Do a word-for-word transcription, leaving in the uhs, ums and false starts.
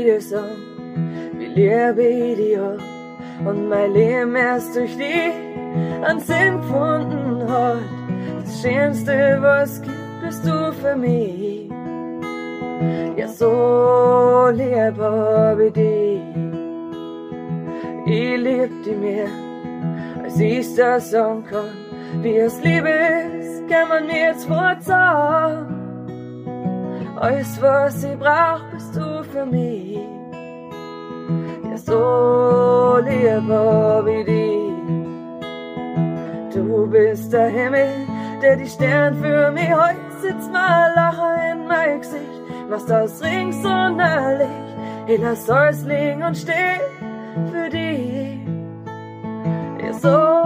Lieder sang, wie Liebe ich dich hab und mein Leben erst durch dich an Sinn gefunden hat. Das Schönste, was es gibt, bist du für mich. Ja, so lieb hab ich dich. Ich lieb dich mehr, als ich das sagen kann. Wie es Liebe ist, kann man mir jetzt Wort sagen. Alles, was ich brauch, bist du für mich. Ja, so lieb hab ich dich. Du bist der Himmel, der die Stern für mich heut. Sitzt mal Lacher in mein Gesicht, machst aus Ring so Licht. Ich lass alles liegen und steh für dich. Ja, so